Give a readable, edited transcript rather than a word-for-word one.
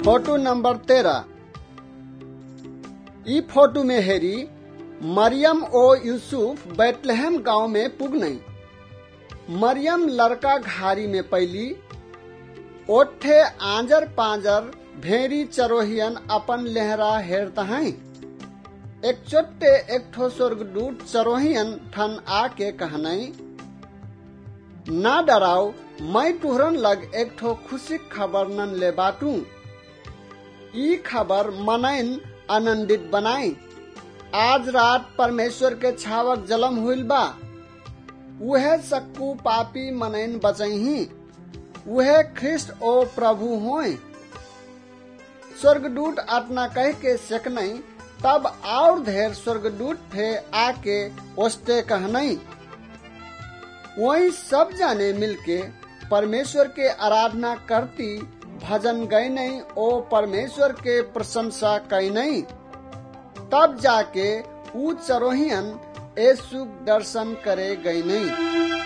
Photo number 13। ई photo में हेरी मरियम ओ यूसुफ बैतलहम गांव में पुगनई। मरियम लड़का घारी में पैली। ओठे आंजर पांजर भेड़ी चरोहियन अपन लहरा हेरता हैं। एक चोट्टे एक ठो स्वर्गदूत चरोहियन ठन आके कहनई, ना डराओ, मैं तुहरन लग एक ठो खुशी खबर नन ले बाटू। ई खबर मनैन आनंदित बनाई। आज रात परमेश्वर के छावक जलम हुइल बा। वह सक्कू पापी मनैन बचही। वह ख्रिस्ट ओ प्रभु होय। स्वर्गदूत अतना कह के सेकनई। तब और ढेर स्वर्गदूत थे आके ओस्ते कहनई। वही सब जाने मिलके परमेश्वर के आराधना करती भजन गई नहीं ओ परमेश्वर के प्रशंसा कई नहीं। तब जाके ऊ चरोहियन यीशु दर्शन करे गई नहीं।